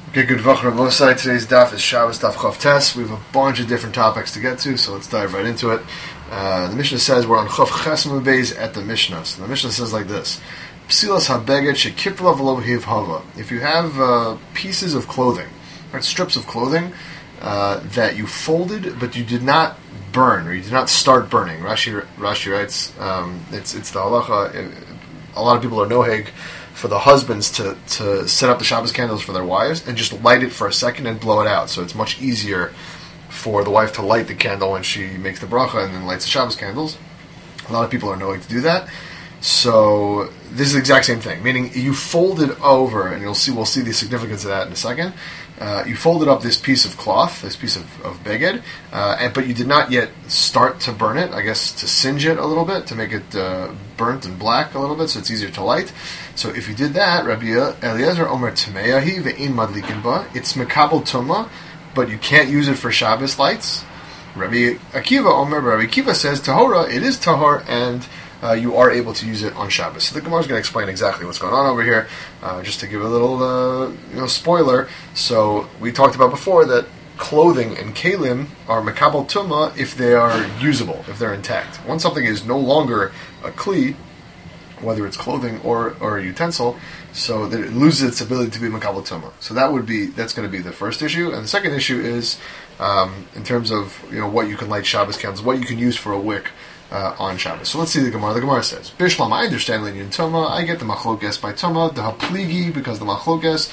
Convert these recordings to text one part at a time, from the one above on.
Okay, good Vach Rabosai. Today's daf is Shabbos Daf Chav Tes. We have a bunch of different topics to get to, so let's dive right into it. The Mishnah says we're on Chav Chesem Beis at the Mishnah. So the Mishnah says like this: Psilas habeged shekipla v'lo hiv hava. If you have pieces of clothing, right, strips of clothing that you folded but you did not burn or you did not start burning. Rashi writes it's the halacha. A lot of people are noheg for the husbands to set up the Shabbos candles for their wives and just light it for a second and blow it out. So it's much easier for the wife to light the candle when she makes the bracha and then lights the Shabbos candles. A lot of people are knowing to do that. So this is the exact same thing, meaning you fold it over, and we'll see the significance of that in a second. You folded up this piece of cloth, this piece of beged, but you did not yet start to burn it, I guess to singe it a little bit, to make it burnt and black a little bit, so it's easier to light. So if you did that, Rabbi Eliezer Omer Tmeyahi ve'in madlikin ba, it's mekabel tuma, but you can't use it for Shabbos lights. Rabbi Akiva Omer, Rabbi Akiva says tahora, it is tahor, and you are able to use it on Shabbos. So the Gemara is going to explain exactly what's going on over here, just to give a little spoiler. So we talked about before that clothing and kalim are mekabel tuma if they are usable, if they're intact. Once something is no longer a kli, whether it's clothing or a utensil, so that it loses its ability to be mekabel tuma. So that's going to be the first issue. And the second issue is in terms of what you can light Shabbos candles, what you can use for a wick on Shabbos. So let's see the Gemara. The Gemara says, Bishlam, I understand Linyan Tuma, I get the Machlokes by Tuma, the Hapligi, because the Machlokes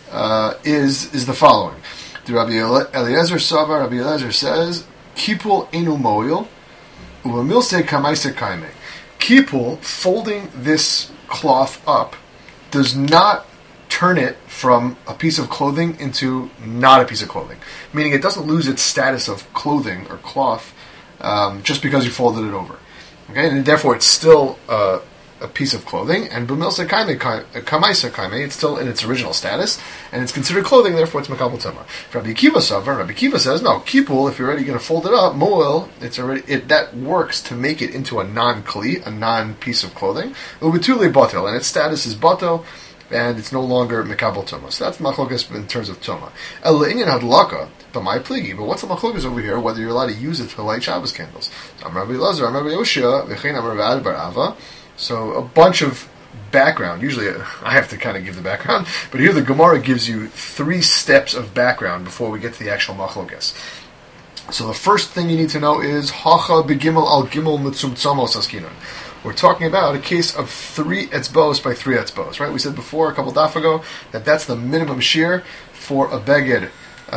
is the following. The Rabbi Eliezer Sava, Rabbi Eliezer says, Kipul enu moil, uvamilse kamaise kaime. Kipul, folding this cloth up, does not turn it from a piece of clothing into not a piece of clothing. Meaning it doesn't lose its status of clothing or cloth just because you folded it over. Okay, and therefore it's still a piece of clothing, and b'milsa kamaisa kaime, it's still in its original status, and it's considered clothing, therefore it's mekabel tuma. Rabbi Akiva says, no, kipul, if you're already going to fold it up, moel, that works to make it into a non-kli, a non-piece of clothing, ubetule batel, and its status is batel, and it's no longer mekabel tuma. So that's machlokas in terms of tuma. El inyan hadlaka, but my pligi. But what's the machlokas over here? Whether you're allowed to use it to light Shabbos candles. Amar Rabbi Elazar, Amar Rabbi Yoshia, v'chein Amar Rabbi Bar Ava. So a bunch of background. Usually I have to kind of give the background, but here the Gemara gives you 3 steps of background before we get to the actual machlokas. So the first thing you need to know is hacha begimel al gimel mitzumtzamos askinon. We're talking about a case of 3 etzbos by 3 etzbos, right? We said before, a couple daf ago, that that's the minimum shear for a beged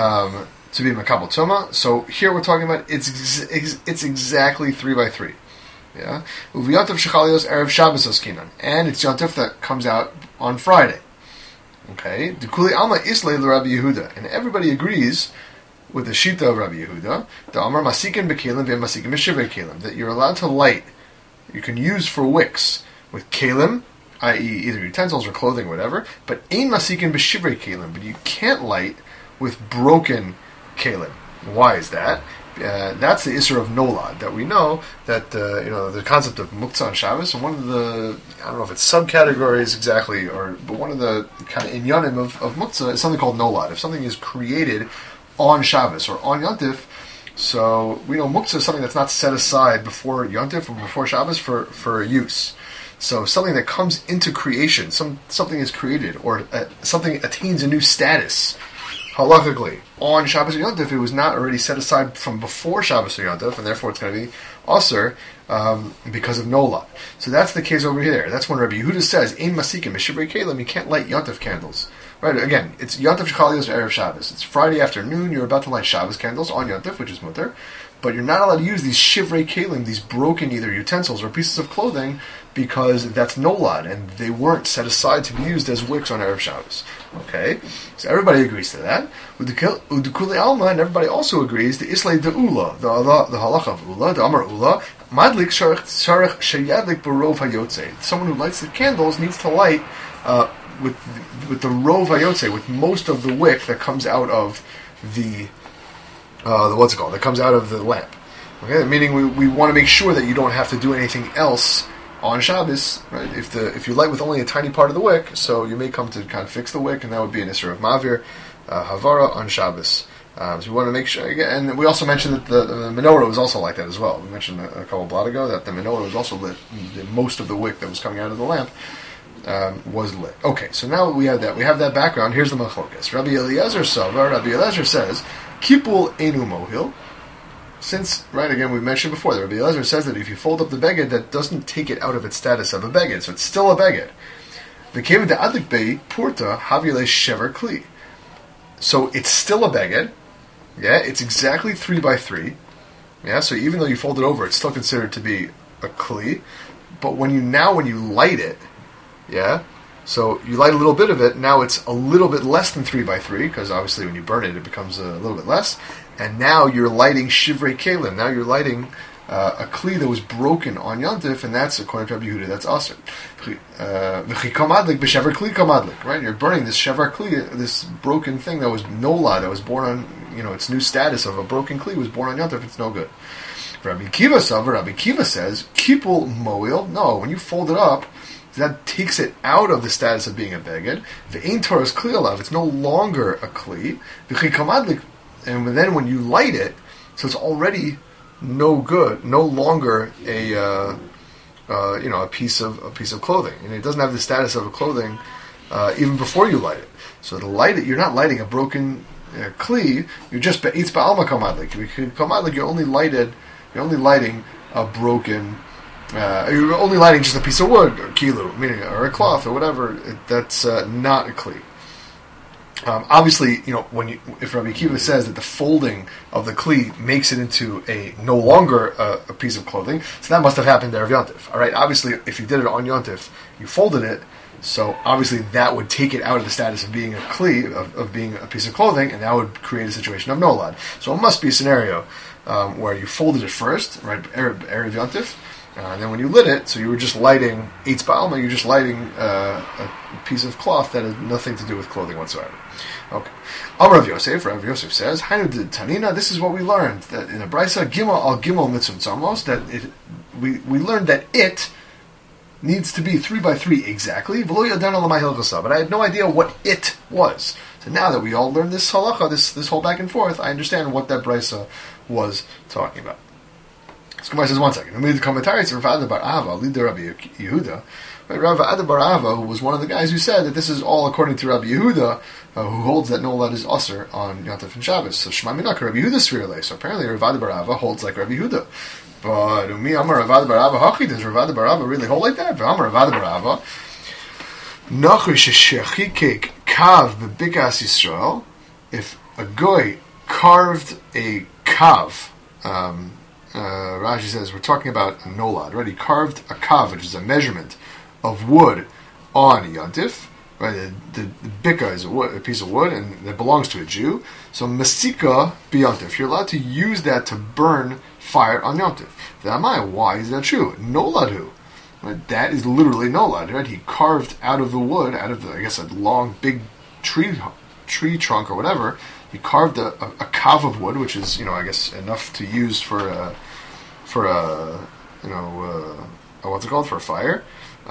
to be mekabel tuma. So here we're talking about it's exactly 3 by 3. Yeah, uviyantav shechalios erev Shabbos askinan, and it's yantav that comes out on Friday. Okay, dekuli alma islay l'Rabbi Yehuda, and everybody agrees with the shita of Rabbi Yehuda, the amar masikin bekelim ve'masikin b'shivrei kelim, that you're allowed to light. You can use for wicks with kalim, i.e. either utensils or clothing or whatever, but ein masikin b'shivrei kalim, but you can't light with broken kalim. Why is that? That's the Isser of Nolad, that we know that, the concept of Muktzah on Shabbos, and one of the, I don't know if it's subcategories exactly, but one of the kind of inyanim of Muktzah is something called Nolad. If something is created on Shabbos or on Yantif, so we know Muktzah is something that's not set aside before Yantif or before Shabbos for use. So something that comes into creation, something is created, or something attains a new status, halachically, on Shabbos or Yantif, it was not already set aside from before Shabbos or Yantif, and therefore it's going to be aser because of Nola. So that's the case over here. That's when Rabbi Yehuda says, Ein masikim b'shivrei kelim, you can't light Yantif candles. Right, again, it's Yantif Shechalios Erev Shabbos. It's Friday afternoon, you're about to light Shabbos candles on Yantif, which is mutter, but you're not allowed to use these shivrei kelim, these broken either utensils or pieces of clothing, because that's nolad, and they weren't set aside to be used as wicks on Erev Shabbos. Okay, so everybody agrees to that. Udukuli Alma, and everybody also agrees, the Islay de Ula, the halacha of Ula, the Amar Ula, Madlik Sharech Sheyadlik Barov Hayotze. Someone who lights the candles needs to light with the rov hayotze, with most of the wick that comes out of the what's it called? That comes out of the lamp. Okay, meaning we want to make sure that you don't have to do anything else on Shabbos, right? If you light with only a tiny part of the wick, so you may come to kind of fix the wick, and that would be an Isser of Mavir, Havara on Shabbos. So we want to make sure, and we also mentioned that the menorah was also like that as well. We mentioned a couple of blot ago that the menorah was also lit. Most of the wick that was coming out of the lamp was lit. Okay, so now we have that. We have that background. Here's the machlokes. Rabbi Eliezer says, Kipul enu mohil. Since, right, again, we mentioned before that Rabbi Eliezer says that if you fold up the beged, that doesn't take it out of its status of a beged, so it's still a beged. V'keven de'adlik bei purta havile shever kli. So it's still a beged. Yeah, it's exactly 3 by 3. Yeah, so even though you fold it over, it's still considered to be a kli. But when you light it, yeah, so you light a little bit of it, now it's a little bit less than 3 by 3, because obviously when you burn it, it becomes a little bit less. And now you're lighting shivrei kelim. Now you're lighting a kli that was broken on Yontif, and that's, according to Rabbi Yehuda, that's aser. Right? You're burning this shever kli, this broken thing that was nola, that was born on, its new status of a broken kli was born on Yontif. It's no good. Rabbi Kiva says, kipul moil. No, when you fold it up, that takes it out of the status of being a beged. Ve'ein Torah's kli alav. It's no longer a kli. And then when you light it, so it's already no longer a piece of clothing, and it doesn't have the status of a clothing even before you light it. So to light it, you're not lighting a broken kli. You're just be'itz ba'alma kamadlik. You're only lighting a broken. You're only lighting just a piece of wood, or kilu, meaning or a cloth or whatever. That's not a kli. Obviously, if Rabbi Akiva says that the folding of the kli makes it into no longer a piece of clothing, so that must have happened there of Yontif. All right. Obviously, if you did it on Yontif, you folded it, so obviously that would take it out of the status of being a kli, of being a piece of clothing, and that would create a situation of nolad. So it must be a scenario where you folded it first, right, erev Yontif. And then when you lit it, so you were just lighting Eitz Ba'alma, you're just lighting a piece of cloth that has nothing to do with clothing whatsoever. Okay. Rav Yosef says, Hainu de Tanina, this is what we learned, that in the Brisa, Gimel al Gimel Mitzvah Tzamos, that we learned that it needs to be 3 by 3 exactly, but I had no idea what it was. So now that we all learned this halacha, this whole back and forth, I understand what that Brisa was talking about. So Gemara says, 1 second. We made the commentary to Rav Ada bar Ahava, leader Rabbi Yehuda. Rav Ada bar Ahava, who was one of the guys who said that this is all according to Rabbi Yehuda, who holds that no lad is aser on Yontif and Shabbos. So Shema Minak, Rabbi Yehuda Svirle. So apparently Rav Ada bar Ahava holds like Rabbi Yehuda. But Umi Amar Rav Ada bar Ahava Hachi, does Rav Ada bar Ahava really hold like that? Amar Rav Ada bar Ahava Nachri shechikek kav bebikas Yisrael. If a goy carved a kav, Rashi says we're talking about a nolad, right? He carved a kav, which is a measurement of wood on Yontif, right? The bika is a piece of wood, and it belongs to a Jew. So masika b'Yontif, you're allowed to use that to burn fire on Yontif. Why is that true? Noladhu, right? That is literally nolad, right? He carved out of the wood, out of I guess a long big tree trunk or whatever. He carved a kav of wood, which is I guess enough to use for a what's it called, for a fire.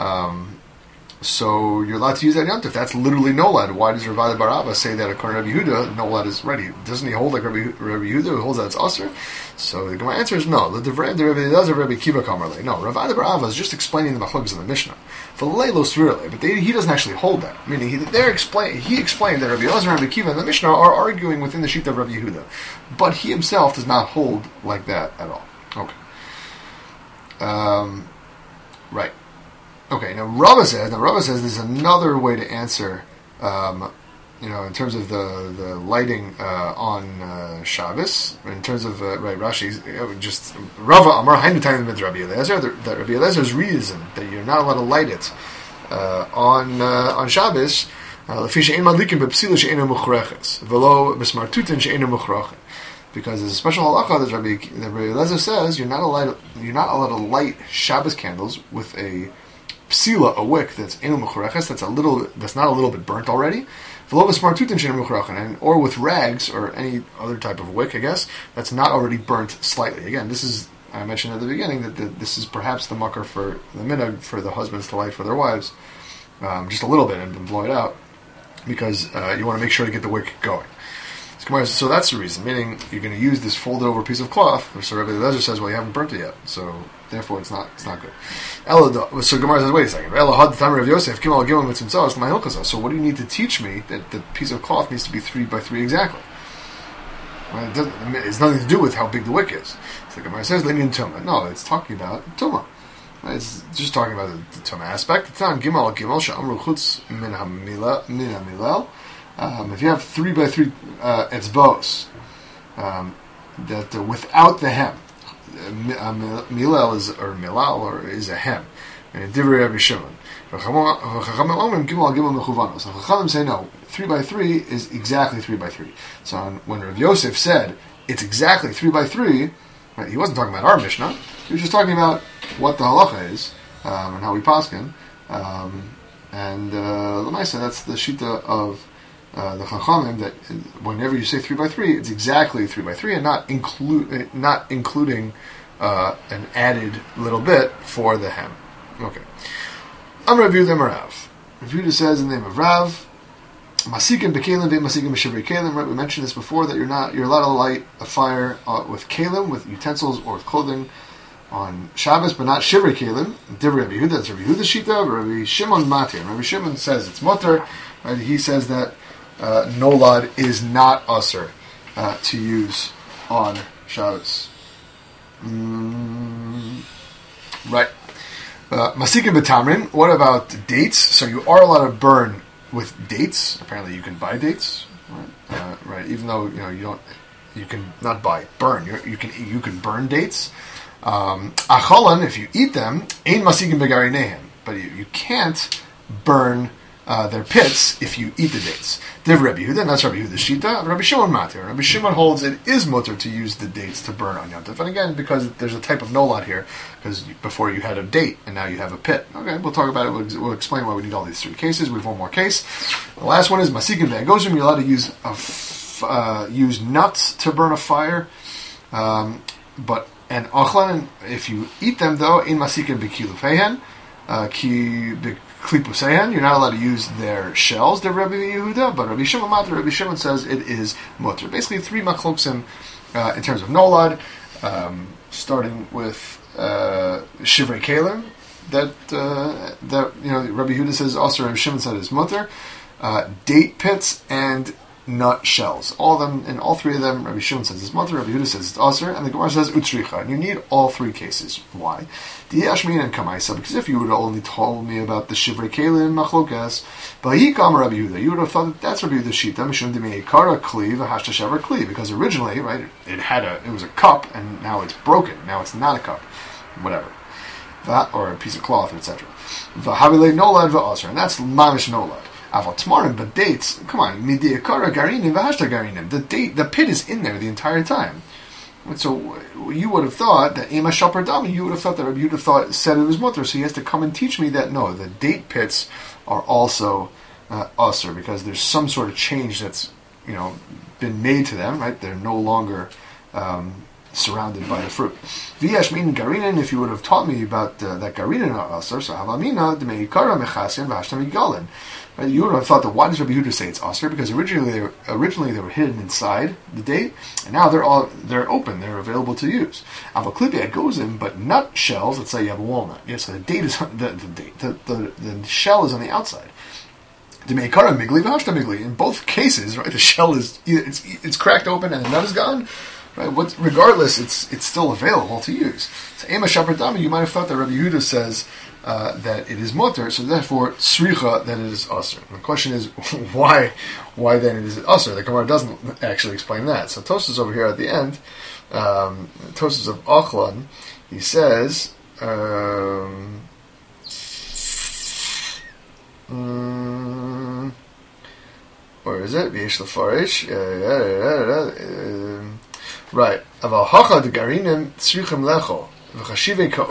So you're allowed to use that yontif. That's literally nolad. Why does Rav Ada bar Ahava say that according to Rabbi Yehuda, nolad is ready? Doesn't he hold like Rabbi Yehuda, who holds that it's aser? So my answer is no. The Rabbi Kiva Kamarle. No, Rav Ada bar Ahava is just explaining the machlokes in the Mishnah. But he doesn't actually hold that. Meaning he explained that Rabbi Elazar and Rabbi Kiva in the Mishnah are arguing within the sheet of Rabbi Yehuda, but he himself does not hold like that at all. Okay. Right. Okay. Now Rava says there's another way to answer. In terms of the lighting on Shabbos, in terms of Rashi's just Rava Amar Hainu Tainim with Rabbi Eliezer, that Rabbi Eliezer's reason that you're not allowed to light it on Shabbos, because there's a special halacha that Rabbi Eliezer says you're not allowed to light Shabbos candles with a psila, a wick that's enu mechureches, that's not a little bit burnt already. Or with rags or any other type of wick, I guess, that's not already burnt slightly. Again, this is I mentioned at the beginning that this is perhaps the mucker for the minhag for the husbands to light for their wives, just a little bit and then blow it out, because you want to make sure to get the wick going. So that's the reason, meaning you're going to use this folded over piece of cloth. So Rabbi Eliezer says, well, you haven't burnt it yet, so therefore it's not good. So Gemara says, wait a second. So what do you need to teach me that the piece of cloth needs to be 3 by 3 exactly? Well, it's nothing to do with how big the wick is. So Gemara says, no, it's talking about tumah. It's just talking about the tumah aspect. It's not gimel she'amru chutz min hamilel. If you have 3 by 3 etzbos, that without the hem, milel is is a hem. And Divrei Rabbi Shimon. So Chachamim say no. 3 by 3 is exactly 3 by 3. So when Rav Yosef said it's exactly 3 by 3, right, he wasn't talking about our Mishnah. He was just talking about what the halacha is and how we paskin. And L'maisa, that's the shita of the Chachamim, that whenever you say 3 by 3, it's exactly 3 by 3, and not including an added little bit for the hem. Okay. I'm Rav Yehuda Rav. Rav Yehuda says in the name of Rav, Masikin b'kelim ve'masikin b'shivrei kelim. Right, we mentioned this before, that you're allowed to light a fire with kelim, with utensils or with clothing on Shabbos, but not shivrei kelim. Divrei Rabbi Yehuda, that's Rabbi Yehuda's shita. Rabbi Shimon matir. Rabbi Shimon says it's mutter. Right, he says that nolad is not usher to use on Shabbos. Right. Masikin b'tamrin. What about dates? So you are allowed to burn with dates. Apparently, you can buy dates, right? Right. Even though you can not buy, burn. You can burn dates. Achalan, if you eat them, ein masikin b'garinehem. But you can't burn their pits if you eat the dates. Div Rabbi Yehuda, and that's Rabbi Yehuda's shita. Rabbi Shimon matir. Rabbi Shimon holds it is mutter to use the dates to burn on Yom Tov. And again, because there's a type of nolad here, because before you had a date and now you have a pit. Okay, we'll talk about it. We'll explain why we need all these 3 cases. We have one more case. The last one is masikin ve'agozim. You're allowed to use nuts to burn a fire, and achlan, if you eat them though, in masikin b'kilufehen, Klipusayhan, you're not allowed to use their shells, they're Rabbi Yehuda, but Rabbi Shimon Matar, Rabbi Shimon says it is mutter. Basically 3 machloksim in terms of nolad, starting with shivrei kelim, that Rabbi Yehuda says also, Rabbi Shimon said is mutter, date pits and nut shells. All of them, and all 3 of them, Rabbi Shimon says it's mutter, Rabbi Yehuda says it's aser, and the Gemara says utricha. And you need all 3 cases. Why? Diashmin and kamaisa, because if you would have only told me about the shivrei kelim machlokas, v'hikam Rabbi Yehuda, you would have thought that that's Rabbi Yehuda's shita, mishum demeikara kli v'hashta shavar kli, because originally, right, it was a cup, and now it's broken. Now it's not a cup, whatever, or a piece of cloth, etc. V'havilei nolad v'aser, and that's mamish nolad. Aval tmarim, but dates, come on, midiyakara garinim v'hashta garinim. The pit is in there the entire time. So you would have thought that Ema Shapar Dami, you would have thought that Rabbi Yehuda said it was mutter, so he has to come and teach me that no, the date pits are also usher, because there's some sort of change that's been made to them, right? They're no longer surrounded by the fruit. V'yashmin garinin, if you would have taught me about that garinin are usher, so havamina d'meikara mechasian v'hashtam yigalin. You would have thought that why does Rabbi Yehuda say it's aser? Because originally they were hidden inside the date, and now they're open, they're available to use. Avaklippia goes in, but nut shells. Let's say you have a walnut. Yes, so the date is the shell is on the outside. Demeikara migli v'hashta migli. In both cases, right, the shell is it's cracked open and the nut is gone. Right, regardless, it's still available to use. So Ema Shapar Dami, you might have thought that Rabbi Yehuda says that it is mutter, so therefore sricha, that it is aser. The question is why then it is aser? The Gemara doesn't actually explain that. So Tosfos over here at the end, Tosfos of Achlan, he says, where is it? V'yesh lefarish. Right. Aval hacha de garinim tzrichem lecho. Basically, he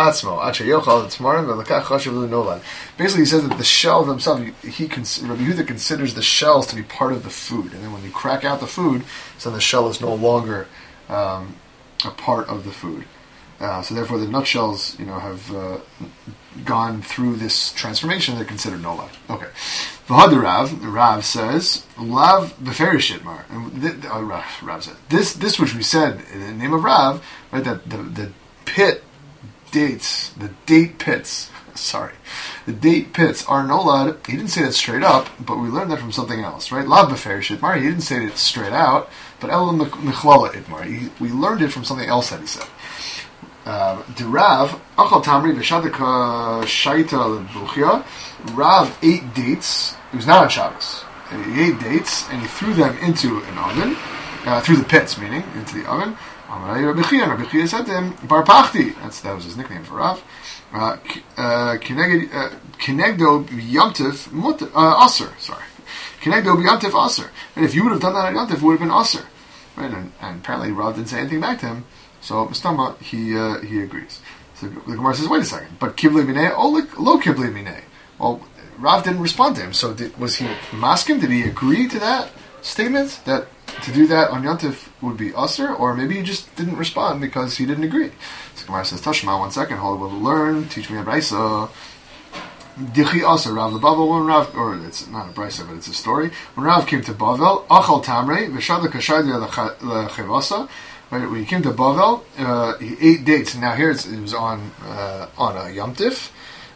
says that the shell themselves, Rabbi Yehuda considers the shells to be part of the food, and then when you crack out the food, so the shell is no longer a part of the food. So therefore, the nutshells, have gone through this transformation. They're considered nolad. Okay. V'had Rav says, Lav b'ferishitmar. And Rav said, this which we said in the name of Rav, right, that the pit dates, the date pits, the date pits are nolad. He didn't say that straight up, but we learned that from something else, right? Lav b'ferishitmar, he didn't say it straight out, but el michlala itmar. We learned it from something else that he said. The Rav, Achal Tamri v'shadaka shaita l'buchya. Rav ate dates. It was not on Shabbos. He ate dates and he threw them into an oven, through the pits, meaning into the oven. Rabbi Chia said to him, Bar Pachti. That was his nickname for Rav. Kinegdo b'yamtiv aser. Sorry, Kinegdo b'yamtiv aser. And if you would have done that on yamtiv, it would have been aser. Right? And apparently Rav didn't say anything back to him. So Mistama, he agrees. So the Gemara says, wait a second, but Kibli Minei, lo Kibli Minei. Well, Rav didn't respond to him, so was he masking? Did he agree to that statement, that to do that on Yontif would be usher, or maybe he just didn't respond because he didn't agree? So Gemara says, Tashma, 1 second, hold, we'll learn, teach me a Braisa. Dichi Asa, Rav the Bavel, when Rav, or it's not a Braisa, but it's a story. When Rav came to Bavel, Achal Tamre, V'shad l'kashaydia l'chevasa. Right, when he came to Bavel, he ate dates. Now here it was on a Yom Tif.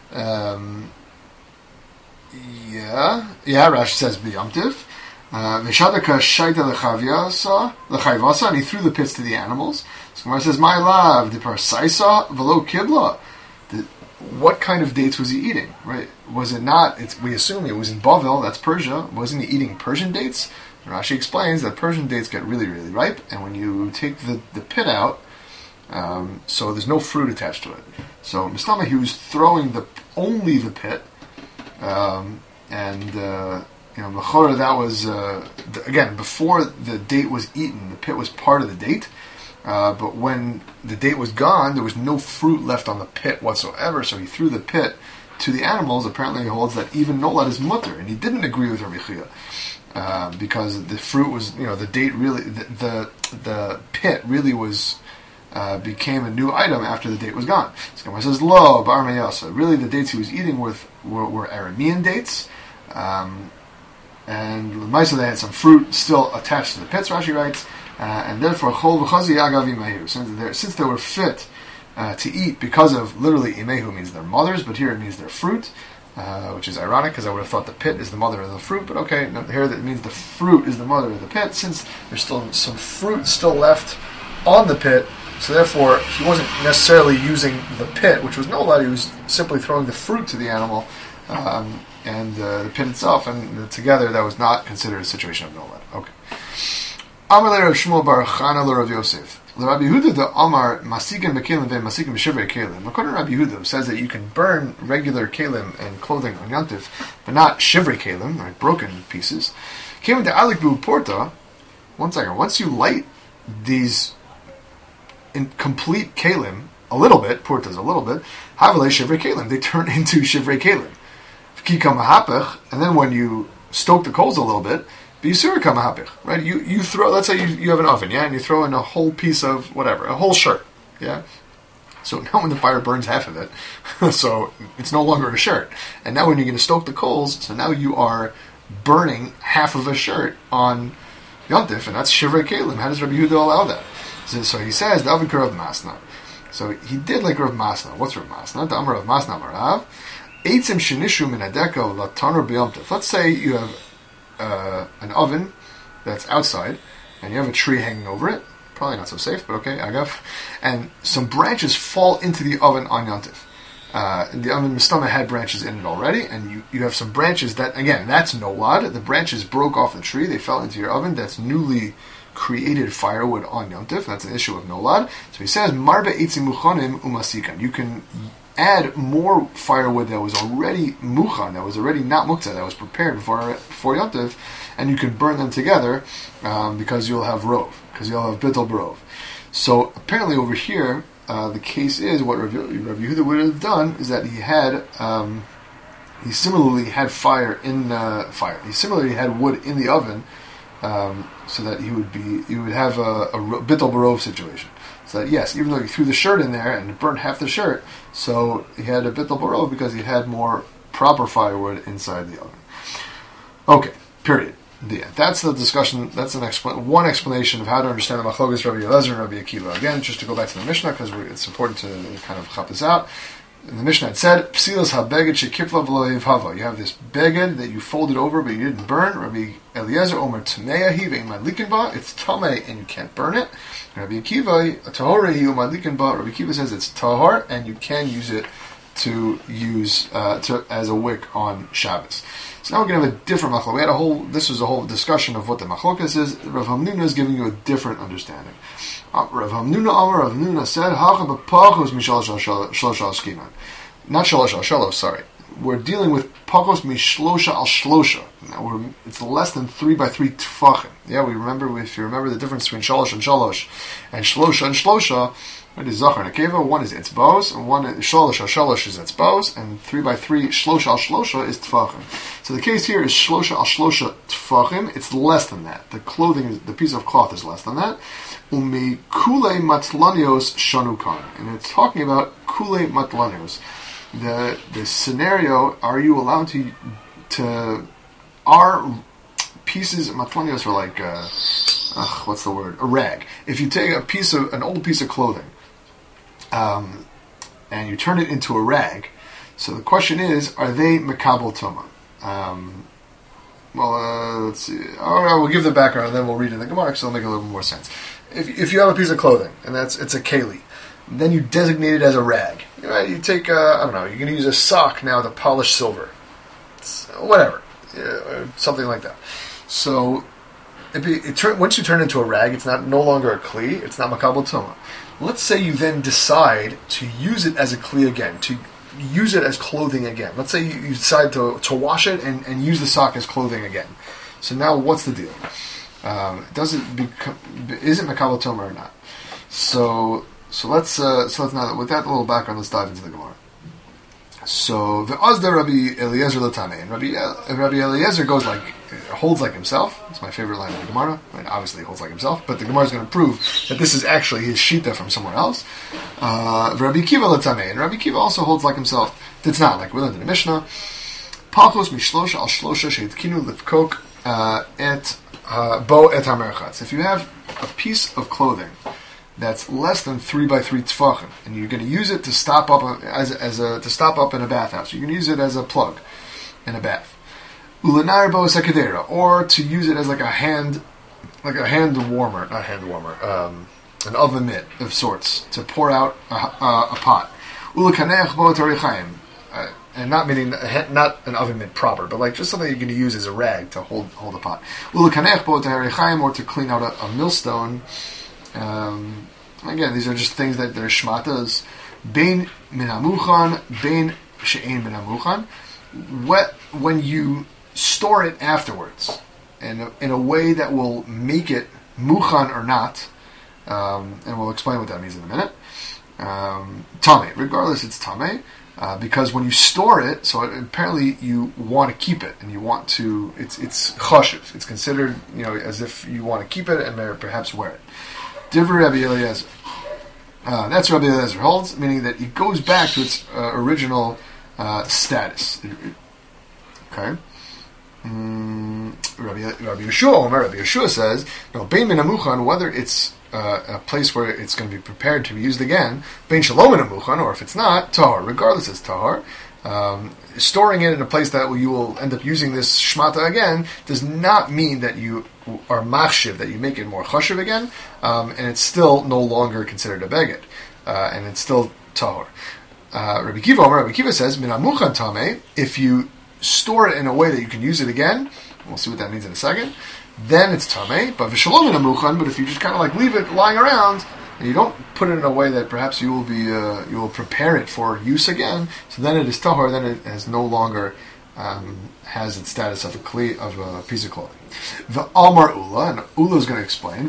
Rashi says Yom Tif. V'shadaka shaita l'chayvasa, and he threw the pits to the animals. So Gemara says, "My love, the parsaisa v'lo kibla." What kind of dates was he eating? Right? Was it not? We assume it was in Bavel. That's Persia. Wasn't he eating Persian dates? Rashi explains that Persian dates get really, really ripe, and when you take the pit out, so there's no fruit attached to it. So Mistama, he was throwing only the pit, Mechora, that was again before the date was eaten. The pit was part of the date, but when the date was gone, there was no fruit left on the pit whatsoever. So he threw the pit to the animals. Apparently, he holds that even nolad is mutter, and he didn't agree with Rabbi Chia. Because the fruit was, the date really, the pit really was, became a new item after the date was gone. So Gemara says, Lo, Bar Meyasa. Really, the dates he was eating were Aramean dates, and Lemaisa, they had some fruit still attached to the pits, Rashi writes, and therefore, Chol v'chazi agav imehu. Since they were fit to eat because of, literally, imehu means their mothers, but here it means their fruit. Which is ironic because I would have thought the pit is the mother of the fruit, but okay, here that means the fruit is the mother of the pit, since there's still some fruit still left on the pit, so therefore he wasn't necessarily using the pit, which was nolad, he was simply throwing the fruit to the animal, and the pit itself, and together that was not considered a situation of nolad. Okay. Amar Rav Shmuel bar Chana Rav Yosef. Rabbi Yehuda the Amar Masikin Bekelim ve Masikin B'Shivrei Kelim. According to Rabbi Yehuda, says that you can burn regular kelim and clothing on Yantif, but not Shivrei Kelim, right, broken pieces. Came into Alikbu Porta. 1 second. Once you light these incomplete kelim a little bit, portas a little bit, Havale Shivrei Kelim, they turn into Shivrei Kelim. Kika Mahapech, and then when you stoke the coals a little bit, right? You throw, let's say you have an oven, yeah, and you throw in a whole piece of whatever, a whole shirt, yeah. So now when the fire burns half of it, so it's no longer a shirt. And now when you're going to stoke the coals, so now you are burning half of a shirt on Yontif, and that's Shivrei Kelim. How does Rabbi Yehuda allow that? So he says, the oven Rav Masna. So he did like Rav Masna. What's Rav Masna? The Amar Rav Masna Marav. Eitzim shenishu min adeka latanur b'yomtiv. Let's say you have an oven that's outside, and you have a tree hanging over it. Probably not so safe, but okay, agav. And some branches fall into the oven on Yontif. The oven Mistama had branches in it already, and you have some branches that, again, that's nolad. The branches broke off the tree, they fell into your oven. That's newly created firewood on Yontif. That's an issue of nolad. So he says, Marbe eitzim muchanim umasikan. You can add more firewood that was already muchan, that was already not muktzah, that was prepared for Yontif, and you can burn them together because you'll have rov, because you'll have bittul brov. So apparently over here, the case is what Rabbi Yehuda would have done is that he similarly had fire in fire. He similarly had wood in the oven so that he would have a bittul barov situation. So that, yes, even though he threw the shirt in there and burnt half the shirt, so he had a bittul barov because he had more proper firewood inside the oven. Okay, period. The end. That's the discussion. That's one explanation of how to understand the machlokas Rabbi Eliezer and Rabbi Akiva. Again, just to go back to the Mishnah, because it's important to kind of chop this out. In the Mishnah it said, Psilas ha-beged shekifla v'lo yevhava. You have this beged that you folded over but you didn't burn. Rabbi Eliezer omer tameahi ve'in ba. It's tamei and you can't burn it. Rabbi Akiva, tahorehi u'madlikin ba. Rabbi Akiva says it's tahor and you can use it to use as a wick on Shabbos. So now we're going to have a different machlok. This was a whole discussion of what the machlokas is. Rav Hamnuna is giving you a different understanding. Rav Hamnuna said, "Hacha b'pachos mishalosh shlosha skinan." Not shalosh al shalosh. Sorry, we're dealing with pachos mishlosha al shlosha. Now it's less than 3 by 3 tefachim. Yeah, if you remember the difference between shalosh and shlosha and shlosha. What is Zachar and Akeva? One is etzbos, and one is Shalosh is etzbos, and 3 by 3 Shlosha al Shlosha is tefachim. So the case here is Shlosha al Shlosha tefachim. It's less than that. The clothing, the piece of cloth is less than that. Umi kule matlanios shanukan, and it's talking about kule matlanios. The scenario: are you allowed to are pieces matlanios are like what's the word? A rag. If you take an old piece of clothing. And you turn it into a rag. So the question is, are they mekabel tuma? Let's see. All right, we'll give the background and then we'll read in the Gemara because it'll make a little more sense. If you have a piece of clothing and it's a keli, then you designate it as a rag. You take I don't know. You're going to use a sock now to polish silver, whatever, something like that. So once you turn it into a rag, it's no longer a kli. It's not mekabel tuma. Let's say you then decide to use it as a kli again, to use it as clothing again. Let's say you decide to wash it and use the sock as clothing again. So now what's the deal? Is it mekabel tuma or not? So let's now, with that little background, let's dive into the Gemara. So the Azda Rabbi Eliezer Latame, and Rabbi Eliezer holds like himself. It's my favorite line of the Gemara. Obviously, he holds like himself, but the Gemara is going to prove that this is actually his shita from somewhere else. Rabbi Kiva Latame, and Rabbi Kiva also holds like himself. It's not like we learned in the Mishnah. Palchos mishlosha al shlosha sheitkinu lifkok et bo et hamerchatz. If you have a piece of clothing that's less than 3 by 3 tefachim, and you're going to use it to stop up to stop up in a bathhouse. You're going to use it as a plug in a bath. Ulenar bo sekadera, or to use it as like a hand warmer, an oven mitt of sorts to pour out a pot. Ulekanech bo torichaim, and not meaning not an oven mitt proper, but like just something you're going to use as a rag to hold a pot. Ulekanech bo torichaim, or to clean out a millstone. Again, these are just things that they're shmatas. Bein min hamuchan, bein she'ein min hamuchan. When you store it afterwards, in a way that will make it muchan or not, and we'll explain what that means in a minute. Tameh, regardless, it's tameh. Because when you store it, so apparently you want to keep it, and you want to. It's chashiv. It's considered, as if you want to keep it and perhaps wear it. Divrei Rabbi Eliezer. That's Rabbi Eliezer holds, meaning that it goes back to its original status. Okay. Rabbi Yeshua says, bein min hamuchan, whether it's a place where it's going to be prepared to be used again, bein shalom min hamuchan, or if it's not, tahor. Regardless, it's tahor. Storing it in a place that you will end up using this shmata again does not mean that you are machshiv, that you make it more chashiv again, and it's still no longer considered a beged, and it's still tahor. Rabbi Kiva says, min hamuchan tameh, if you store it in a way that you can use it again, we'll see what that means in a second, then it's tameh, but v'shalom min hamuchan, but if you just kind of like leave it lying around, and you don't put it in a way that perhaps you will prepare it for use again, so then it is tahor, then it has no longer has its status of a piece of clothing. The Amar Ula, and Ula is going to explain.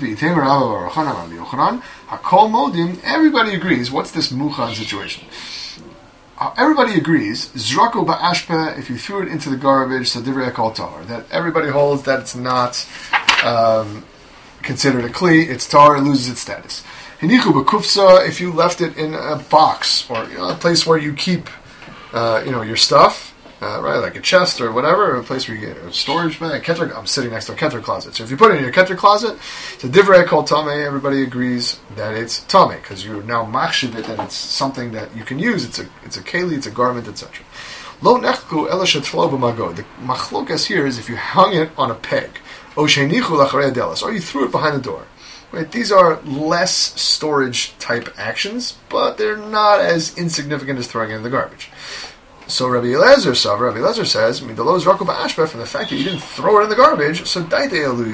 Hakol modim. Everybody agrees. What's this muchan situation? Everybody agrees. Zraku ba'ashpe. If you threw it into the garbage, so divrei kol tahor. That everybody holds that it's not considered a kli, it's tar, it loses its status. Hinichu b'kufsa, if you left it in a box or a place where you keep your stuff, right, like a chest or whatever, or a place where you get a storage bag. I'm sitting next to a keter closet. So if you put it in your keter closet, it's a divrei called tameh. Everybody agrees that it's tameh because you're now machshiv it, that it's something that you can use. It's a keli, it's a garment, etc. Lo nechku ela shetflo b'magod. The machlokas here is if you hung it on a peg, o sheinichu lacharei adelas, or you threw it behind the door. Right? These are less storage type actions, but they're not as insignificant as throwing it in the garbage. So Rabbi Eliezer says, from the fact that you didn't throw it in the garbage, so daite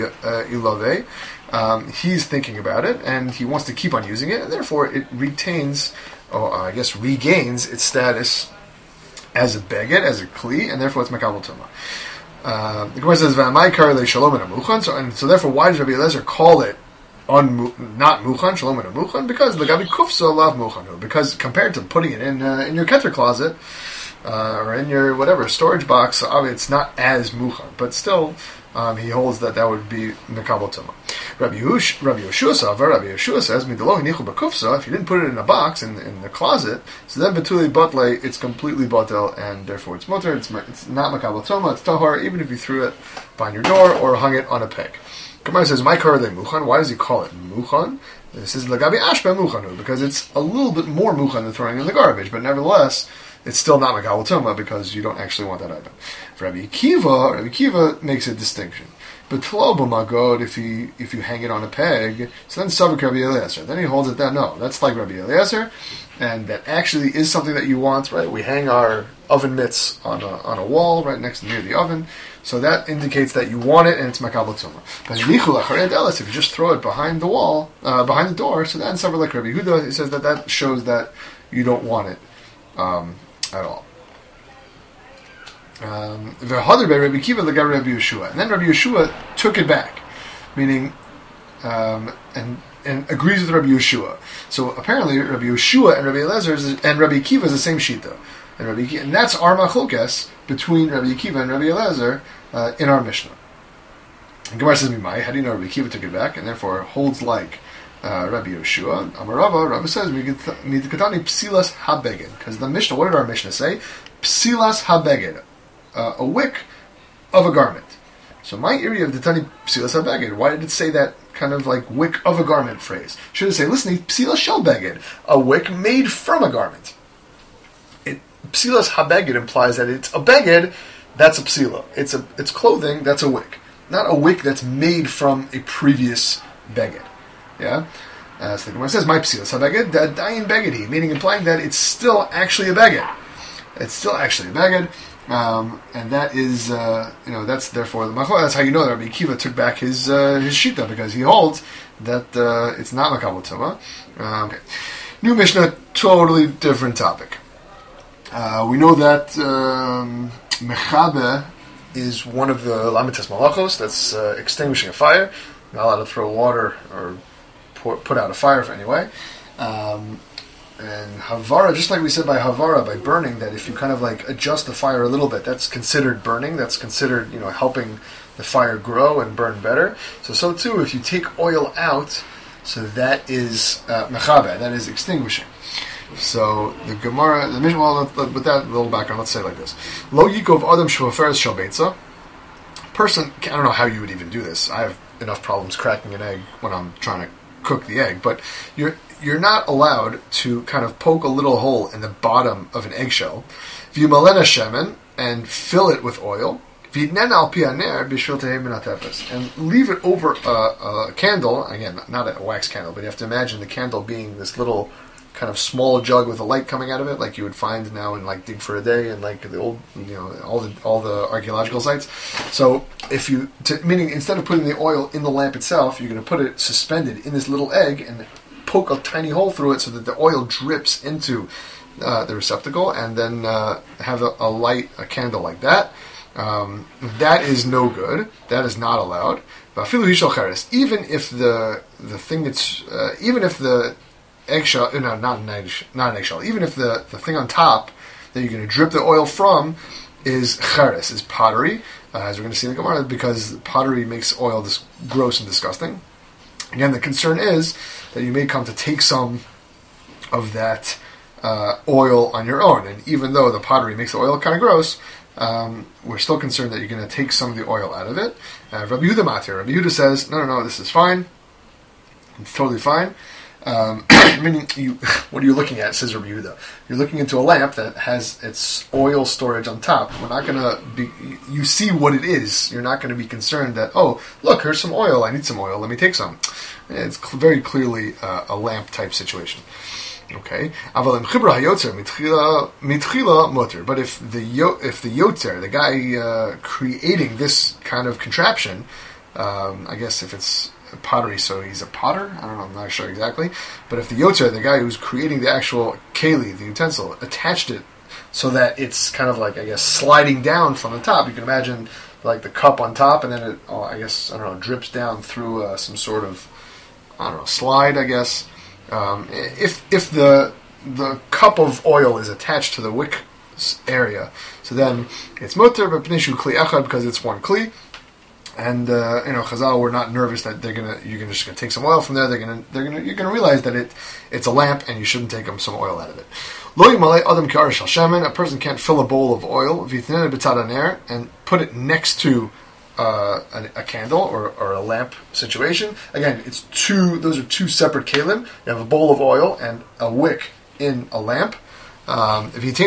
ilove, he's thinking about it, and he wants to keep on using it, and therefore it regains its status as a beged, as a kli, and therefore it's makabel tuma. The Gemara says, "V'amaykar le'shalom and amuchan." So therefore, why does Rabbi Eliezer call it not muchan, shalom and amuchan? Because l'gabi kufsa lav muchan. Because compared to putting it in your keter closet, or in your whatever storage box, it's not as muchan, but still, he holds that would be mekabel tuma. Rabbi Yeshua says, "Midalo hinichu b'kufsa." If you didn't put it in a box in the closet, so then betuli batle, it's completely batel, and therefore it's mutter. It's not mekabel tuma. It's tahar, even if you threw it behind your door or hung it on a peg. Gemara says, "My kar muchan." Why does he call it muchan? This is lagabi ashba muchanu, because it's a little bit more muchan than throwing it in the garbage, but nevertheless, it's still not Makabel Tuma because you don't actually want that item. For Rabbi Akiva makes a distinction. But Tlo b'magod, if you hang it on a peg, so then Savik Rabbi Eliezer. Then he holds it that no, that's like Rabbi Eliezer, and that actually is something that you want, right? We hang our oven mitts on a wall right near the oven, so that indicates that you want it and it's Makabel Tuma. But if you just throw it behind the wall, behind the door, so then Savik like Rabbi Yehuda, he says that shows that you don't want it at all. And then Rabbi Yeshua took it back, meaning and agrees with Rabbi Yeshua. So apparently Rabbi Yeshua and Rabbi Eliezer and Rabbi Akiva is the same shita, and that's our machlokes between Rabbi Akiva and Rabbi Eliezer in our Mishnah. And Gemara says, "Mimai, how do you know Rabbi Akiva took it back and therefore holds like Rabbi Yeshua?" Rava says, "Midkatani psilas habeged," because the Mishnah. What did our Mishnah say? Psilas habeged, a wick of a garment. So my area of the Tani psilas habeged. Why did it say that kind of like wick of a garment phrase? Should it say, "Listen, psilas shel beged," a wick made from a garment? Psilas habeged implies that it's a beged. That's a psila. It's clothing. That's a wick, not a wick that's made from a previous beged. Yeah, so the Gemara says, "My psilas habeged dayin begedi," meaning implying that it's still actually a beged. It's still actually a beged, and that is, that's therefore the machlokas. That's how you know that Rabbi Akiva took back his shita, because he holds that it's not makabel tuma. Okay. New Mishnah, totally different topic. We know that mechabe is one of the lamites malachos. That's extinguishing a fire. Not allowed to throw water or put out a fire anyway. And havara, just like we said by havara, by burning, that if you kind of like adjust the fire a little bit, that's considered burning. That's considered, helping the fire grow and burn better. So too, if you take oil out, so that is mechabe, that is extinguishing. So the Gemara, the Mishnah, with that little background, let's say it like this: Lo yikov adam shvaferes shel beitza. Person, I don't know how you would even do this. I have enough problems cracking an egg when I'm trying to cook the egg, but you're not allowed to kind of poke a little hole in the bottom of an eggshell, v'yimalena shemen, and fill it with oil, v'yitnen al pi haner b'shvil tehei min hatefes, and leave it over a candle. Again, not a wax candle, but you have to imagine the candle being this little kind of small jug with a light coming out of it, like you would find now in like Dig for a Day and like the old, all the archaeological sites. So meaning instead of putting the oil in the lamp itself, you're going to put it suspended in this little egg and poke a tiny hole through it so that the oil drips into the receptacle, and then have a candle like that. That is no good. That is not allowed. Even if the thing that's even if the eggshell, not an eggshell, even if the thing on top that you're going to drip the oil from is cheres, is pottery, as we're going to see in the Gemara, because pottery makes oil gross and disgusting. Again, the concern is that you may come to take some of that oil on your own, and even though the pottery makes the oil kind of gross, we're still concerned that you're going to take some of the oil out of it. Rabbi Yehuda Matir. Rabbi Yehuda says, no, this is fine. It's totally fine. Meaning, what are you looking at, says Rabbi Yehuda? You're looking into a lamp that has its oil storage on top. We're not going to be, you see what it is. You're not going to be concerned that, oh, look, here's some oil. I need some oil. Let me take some. It's very clearly a lamp type situation. Okay, but if the yotzer, the guy creating this kind of contraption, I guess if it's pottery, so he's a potter. I don't know. I'm not sure exactly. But if the yotzer, the guy who's creating the actual keli, the utensil, attached it so that it's kind of like, I guess, sliding down from the top. You can imagine like the cup on top, and then it, drips down through some sort of, slide, I guess. If the cup of oil is attached to the wick area, so then it's mutter, but pnishu kli echad, because it's one kli. And Chazal were not nervous that you're just gonna take some oil from there. You're gonna realize that it's a lamp and you shouldn't take some oil out of it. Lo yimalei adam k'arish al shemen. A person can't fill a bowl of oil v'yitnei b'tzad haner and put it next to a candle or a lamp situation. Again, those are two separate kelim. You have a bowl of oil and a wick in a lamp. And you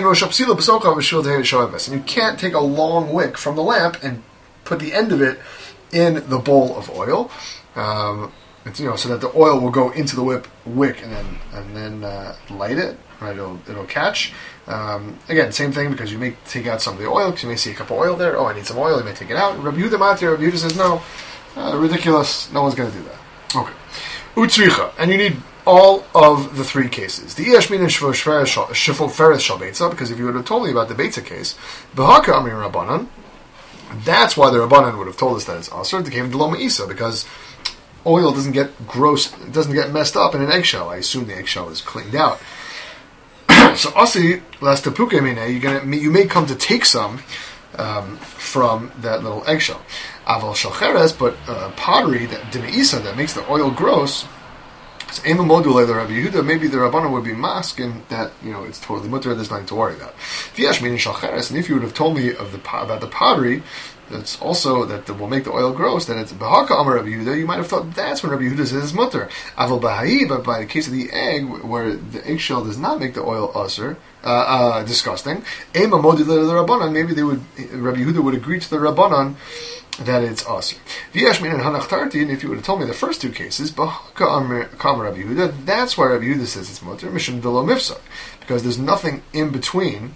can't take a long wick from the lamp and put the end of it in the bowl of oil, so that the oil will go into the wick and then light it. Right, it'll catch. Again, same thing, because you may take out some of the oil, because you may see a cup of oil there. Oh, I need some oil. You may take it out. Rabbi Yehuda Matir. Rabbi Yehuda says no, ridiculous. No one's going to do that. Okay, utzricha, and you need all of the three cases. The Yashmin and Shifo Feres Shal Beitza, because if you would have told me about the Beitza case, B'haka Amir Rabbanan, that's why the Rabbanan would have told us that it's Asr. They came to Loma Isa, because oil doesn't get gross, it doesn't get messed up in an eggshell. I assume the eggshell is cleaned out. So Asi las tapuke mine, you may come to take some from that little eggshell. Aval shalcheres, but pottery, that dimeisa, that makes the oil gross. So ema module the Rabbi Yehuda, maybe the Rabbanan would be masking that it's totally mutter. There's nothing to worry about. V'yash minin shalcheres, and if you would have told me about the pottery, that's also that will make the oil gross, then it's Bahaka Amar Rabbi Yehuda. You might have thought that's when Rabbi Yehuda says it's mutter. Aval Baha'i, but by the case of the egg, where the eggshell does not make the oil usher, disgusting. Ema Modila the Rabbanan. Maybe Rabbi Yehuda would agree to the Rabbanan that it's usher. V'yashmin and Hanach Tarti, and if you would have told me the first two cases, Bahaka Amar Rabbi Yehuda, that's why Rabbi Yehuda says it's mutter. Mission Velo Mifsak, because there's nothing in between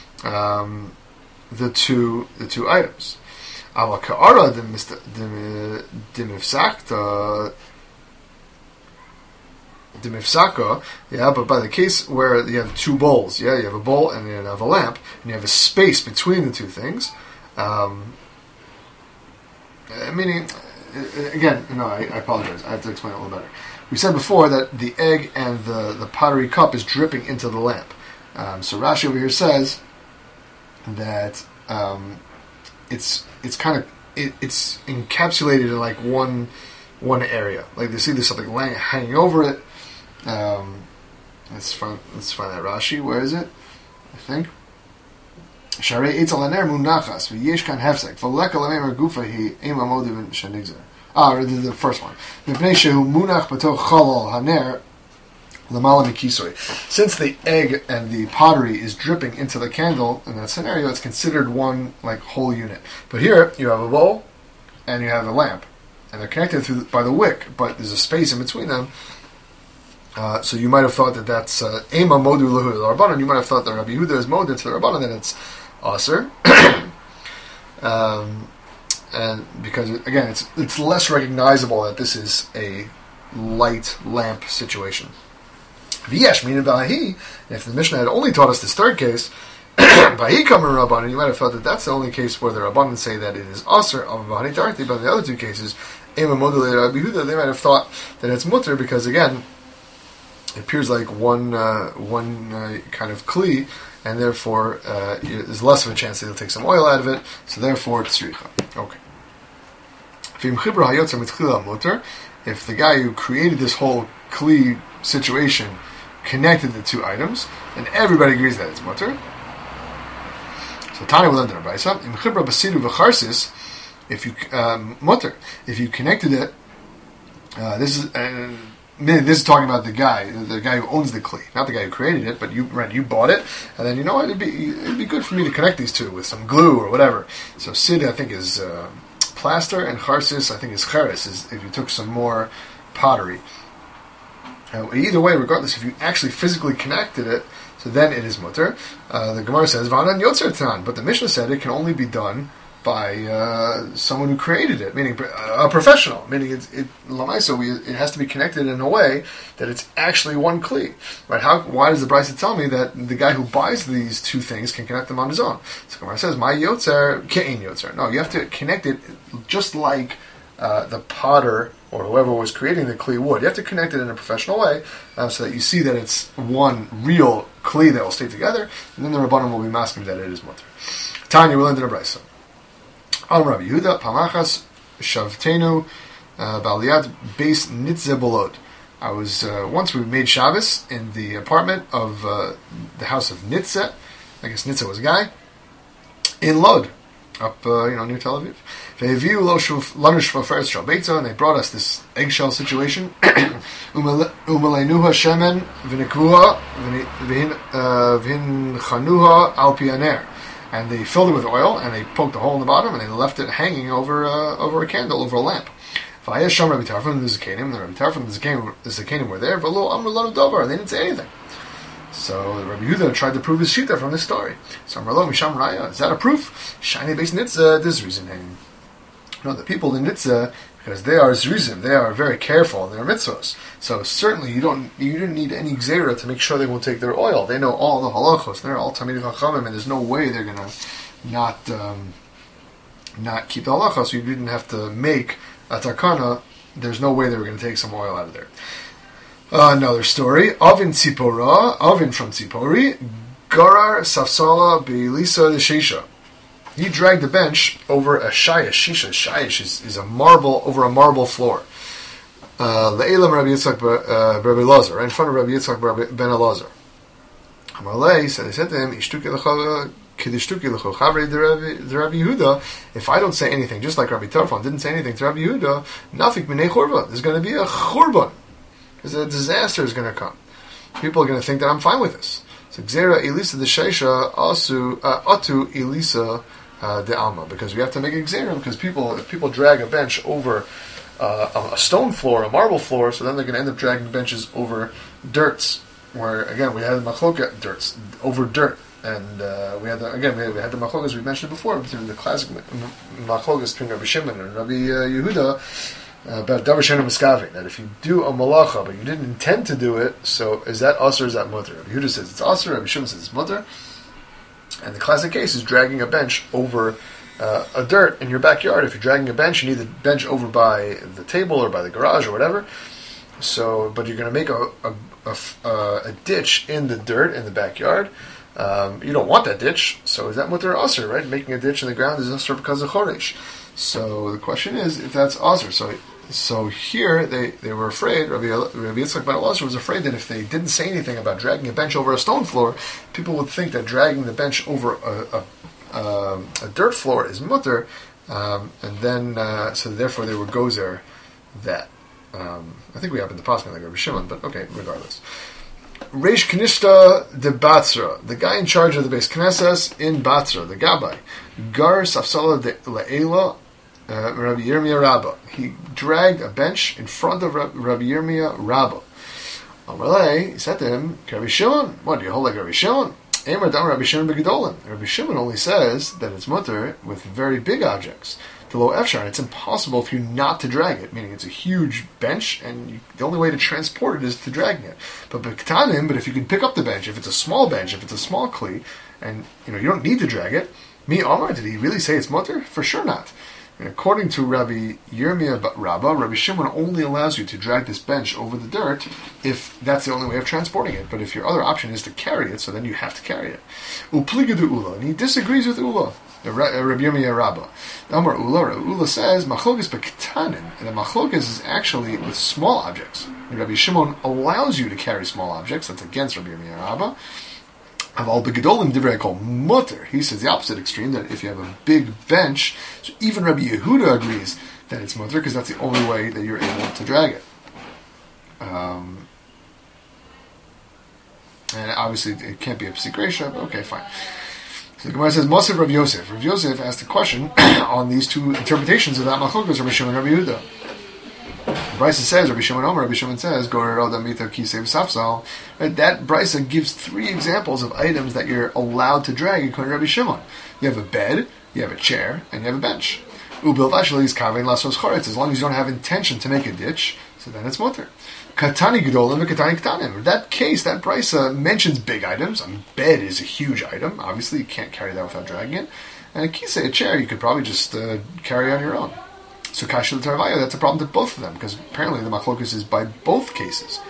the two items. Aval ka'ara dimifsaka, but by the case where you have two bowls, you have a bowl and you have a lamp, and you have a space between the two things, meaning, again, I apologize, I have to explain it a little better. We said before that the egg and the pottery cup is dripping into the lamp. So Rashi over here says that it's kind of it's encapsulated in like one area. Like they see there's something hanging over it. Let's find that Rashi. Where is it? I think. Sharei eitz al haner munachas v'yesh kan hefsek v'leka lamemer gufa hi ema modiv shenigzer. The first one. Mipnei shehu munach b'toch chalal haner. Since the egg and the pottery is dripping into the candle, in that scenario, it's considered one whole unit. But here, you have a bowl and you have a lamp, and they're connected by the wick, but there's a space in between them. So you might have thought that that's Ema Modu Lahu Rabbanan. You might have thought that Rabbi Yehuda is Modu to the Rabbanan, that it's Aser. And because again, it's less recognizable that this is a light lamp situation. V'yesh meaning Bahi. If the Mishnah had only taught us this third case, Bahi Kamer Rabbanan, you might have thought that that's the only case where the Rabbanan say that it is Aser of Bahani Tarti. But in the other two cases, Ema Module Rabbi Yehuda, they might have thought that it's mutter because again, it appears like one kind of kli, and therefore there's less of a chance that he'll take some oil out of it. So therefore, tzricha. Okay. If the guy who created this whole kli situation connected the two items, then everybody agrees that it's mutter. So Tanya will learn in a brayso. Im chibra basidu v'charsis, if you mutter, if you connected it, this is talking about the guy who owns the kli, not the guy who created it, but you bought it, and then you know what, it'd be good for me to connect these two with some glue or whatever. So sid I think is plaster, and charsis I think is cheres, is if you took some more pottery. Either way, regardless, if you actually physically connected it, so then it is mutter. The Gemara says v'anan yotzer tanan, but the Mishnah said it can only be done by someone who created it, meaning a professional, meaning it has to be connected in a way that it's actually one kli. Right? Why does the Brisa tell me that the guy who buys these two things can connect them on his own? So Gemara says, my yotzer, ke'in yotzer. No, you have to connect it just like the potter or whoever was creating the kli would. You have to connect it in a professional way so that you see that it's one real kli that will stay together, and then the Rabbanim will be masking that it is mutter. Tanya will end in a Brisa. Al Rabbi Yehuda, Pamachas, Shavtenu, Baliyat, Beis Nitze Bolod. I was, once we made Shabbos in the apartment of the house of Nitze. I guess Nitze was a guy. In Lod, up, near Tel Aviv. And they brought us this eggshell situation. Umaleinuha shemen v'nekvuha v'hinchanuha al pianer. And they filled it with oil, and they poked a hole in the bottom, and they left it hanging over a candle, over a lamp. V'ayasham Rabbi Tarfon and the Zakanim. The Rabbi Tarfon and the Zakanim were there. V'lo amru lanu davar. They didn't say anything. So Rabbi Yehuda tried to prove his shita from this story. So Amrlo Misham Raya. Is that a proof? Shiny base Nitzah. This reasoning. No, the people in Nitzah, because they are zrizim, they are very careful in their mitzvos. So certainly you didn't need any gzera to make sure they won't take their oil. They know all the halachos. They're all Talmidei Chachamim, and there's no way they're going to not keep the halachos. So you didn't have to make a takana. There's no way they were going to take some oil out of there. Another story. Avin from Tzipori, Garar Safsala Be'ilisa Deshisha. He dragged the bench over a shayish. Shisha, shayish is a marble, over a marble floor. Le'elam Rabbi Yitzchak Rabbi Lazar, right in front of Rabbi Yitzchak ben Elazar. Amalei said to him, Rabbi Yehuda, if I don't say anything, just like Rabbi Tarfon didn't say anything to Rabbi Yehuda, nothing minei churban. There's going to be a churban. There's a disaster is going to come. People are going to think that I'm fine with this. So Gzera Elisa the Sheisha Atu Elisa de Alma, because we have to make a Gzera, because if people drag a bench over a stone floor, a marble floor, so then they're going to end up dragging benches over dirts, where again we had the machloka dirts over dirt, and we had the machlokas we mentioned before between the classic machlokas between Rabbi Shimon and Rabbi Yehuda. About davar she'eino miskaven, that if you do a malacha but you didn't intend to do it, so is that us or is that mutter? Rabbi Yehuda says it's us, Rabbi Shimon says it's mutter. And the classic case is dragging a bench over a dirt in your backyard. If you're dragging a bench, you need the bench over by the table or by the garage or whatever. So, but you're going to make a ditch in the dirt in the backyard. You don't want that ditch, so is that mutter or usher, right? Making a ditch in the ground is usher because of choresh. So the question is if that's usher. So here they were afraid. Rabbi Yitzchak ben Elazar was afraid that if they didn't say anything about dragging a bench over a stone floor, people would think that dragging the bench over a dirt floor is mutter, and then so therefore they were gozer that. I think we happen to pass me like Rabbi Shimon, but okay, regardless. Reish Knishta de Batzra, the guy in charge of the Beis Knesses in Batzra, the Gabbai, Gar Safsala de Le'ela, Rabbi Yirmiyah Rabbah. He dragged a bench in front of Rabbi Yirmiyah Rabbah. Amalei, he said to him, Rabbi Shimon, what, do you hold like Rabbi Shimon? Emer dam Rabbi Shimon begedolim. Rabbi Shimon only says that it's mutter with very big objects. The low efshar, it's impossible for you not to drag it, meaning it's a huge bench, and the only way to transport it is to dragging it. But if you can pick up the bench, if it's a small bench, if it's a small kli, and you don't need to drag it, mi Omar, did he really say it's mutter? For sure not. And according to Rabbi Yirmiyah Rabbah, Rabbi Shimon only allows you to drag this bench over the dirt if that's the only way of transporting it. But if your other option is to carry it, so then you have to carry it. Upligadu Ula, and he disagrees with Ula. Rabbi Yirmiyah Rabbah. Amar Ula, Ula says, Machlokes bektanim, and the Machlokes is actually with small objects. And Rabbi Shimon allows you to carry small objects, that's against Rabbi Yirmiyah Rabbah. Aval begedolim divrei kol mutter. He says the opposite extreme, that if you have a big bench, so even Rabbi Yehuda agrees that it's mutter, because that's the only way that you're able to drag it. And obviously it can't be a psik reisha, but okay, fine. So the Gemara says, Mosif Rav Yosef. Rav Yosef asked a question on these two interpretations of that Machlokes, Rabbi Shimon and Rabbi Yehuda. Brisa says, Rabbi Shimon Omer, Rabbi Shimon says, that Brisa gives 3 examples of items that you're allowed to drag according to Rabbi Shimon. You have a bed, you have a chair, and you have a bench. As long as you don't have intention to make a ditch, so then it's mutter. Katani gedolim v'katani ktanim. That case, that Brisa mentions big items. A bed is a huge item. Obviously, you can't carry that without dragging it. And a kisei, a chair, you could probably just carry on your own. So kasha l'tarvaya, that's a problem to both of them, because apparently the machlokes is by both cases.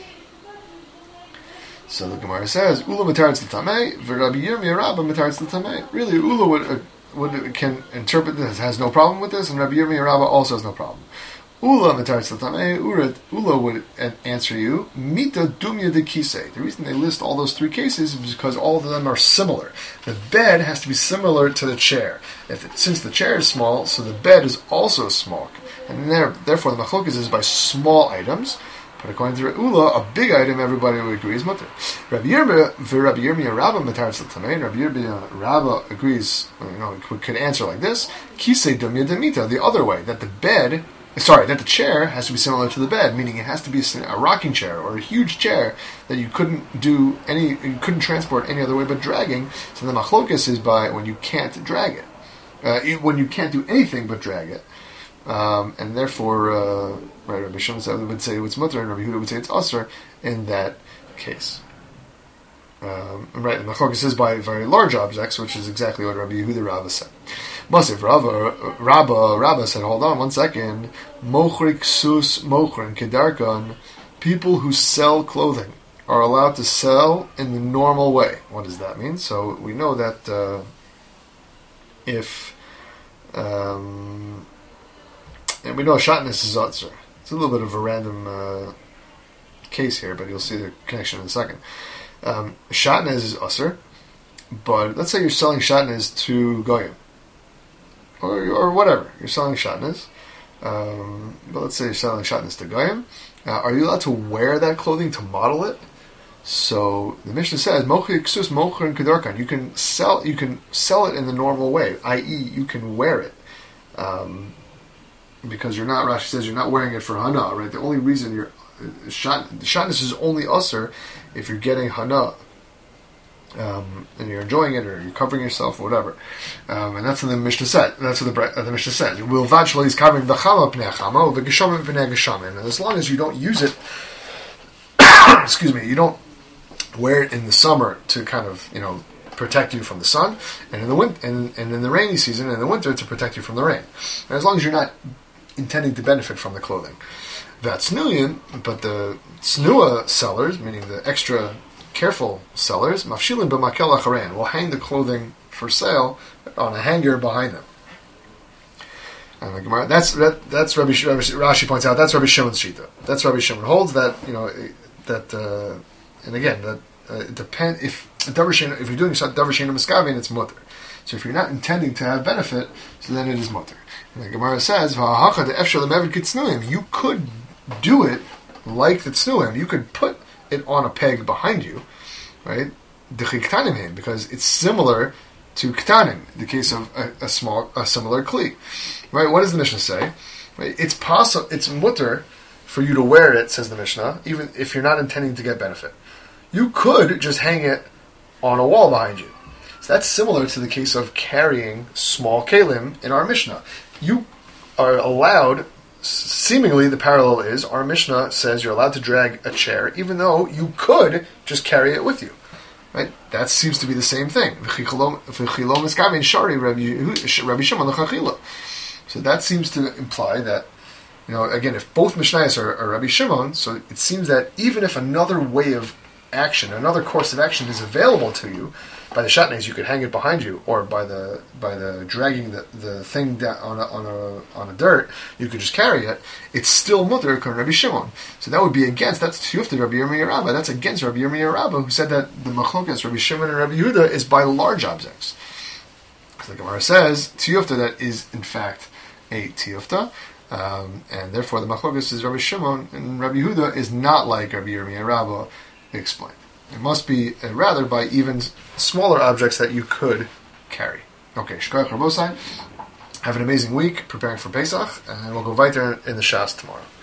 So the Gemara says, Ula mataretz l'tamei, v'Rabbi Yirmiyah Rabbah mataretz l'tamei. Really, Ula can interpret this, has no problem with this, and Rabbi Yirmiyah Rabbah also has no problem. Ula mataretz l'tamei, Ula would answer you, mita dumya de kisei. The reason they list all those 3 cases is because all of them are similar. The bed has to be similar to the chair. Since the chair is small, so the bed is also small. And therefore the machlokes is by small items. But according to Ula, a big item everybody would agree is mutter. Rabbi Yirmiyah Rabbah mataretz l'tamei. Rabbi Yirmiyah Rabbah agrees, could answer like this, kisei dumya de mita, the other way, that the chair has to be similar to the bed, meaning it has to be a rocking chair or a huge chair that you couldn't transport any other way but dragging. So the machlokes is by when you can't drag it, when you can't do anything but drag it, and therefore, Rabbi Shimon would say it's mutter, and Rabbi Yehuda would say it's asr in that case. And the machlokes is by very large objects, which is exactly what Rabbi Yehuda Rabbah said. Masif Rabbah said, hold on 1 second. Mochrik sus mochrin kedarkan. People who sell clothing are allowed to sell in the normal way. What does that mean? So we know that and we know shatnez is atzer. It's a little bit of a random case here, but you'll see the connection in a second. Shatnez is atzer, but let's say you're selling shatnez to goyim. Or whatever, you're selling shatnez, but let's say you're selling shatnez to goyim. Are you allowed to wear that clothing to model it? So the Mishnah says, "Mochi ksus mocher and kedarkan." You can sell it in the normal way, i.e., you can wear it, because you're not. Rashi says you're not wearing it for hana, right? The only reason shatnez is only usher if you're getting hana. And you're enjoying it, or you're covering yourself, or whatever, and that's what the Mishnah said. That's what the Mishnah says. Will vachli is covering the chama pnei chama, the geshamim pnei geshamim, and as long as you don't use it, you don't wear it in the summer to kind of protect you from the sun, and in the and in the rainy season, in the winter, to protect you from the rain. And as long as you're not intending to benefit from the clothing, that's snuyin. But the snua sellers, meaning the extra careful sellers, mafshilin b'makel acharein, will hang the clothing for sale on a hanger behind them. And the Gemara, that's Rabbi Rashi points out, that's Rabbi Shimon's shita. That's Rabbi Shimon holds that and again that it depends if you're doing davar sheina miskavin, it's mutter. So if you're not intending to have benefit, so then it is mutter. And the Gemara says, you could do it like the tznuim. You could put it on a peg behind you, right? Because it's similar to ktanim, the case of a similar kli, right? What does the Mishnah say? Right? It's possible, it's mutter for you to wear it, says the Mishnah, even if you're not intending to get benefit. You could just hang it on a wall behind you. So that's similar to the case of carrying small kalim in our Mishnah. You are allowed. Seemingly, the parallel is our Mishnah says you're allowed to drag a chair, even though you could just carry it with you. Right? That seems to be the same thing. So So that seems to imply that, again, if both Mishnayos are Rabbi Shimon, so it seems that even if another way of action, another course of action is available to you, by the shatnez you could hang it behind you, or by the dragging the thing down on a dirt, you could just carry it. It's still mutter according to Rabbi Shimon. So that would be against, that's tiyufta Rabbi Yirmiyah Rabbah. That's against Rabbi Yirmiyah Rabbah, who said that the machlokas Rabbi Shimon and Rabbi Yehuda is by large objects. Because the Gemara says tiyufta that is in fact a tiyufta. And therefore the machlokas is Rabbi Shimon, and Rabbi Yehuda is not like Rabbi Yirmiyah Rabbah explained. It must be rather by even smaller objects that you could carry. Okay, Shkoyach Rabosai. Have an amazing week preparing for Pesach, and we'll go weiter in the Shas tomorrow.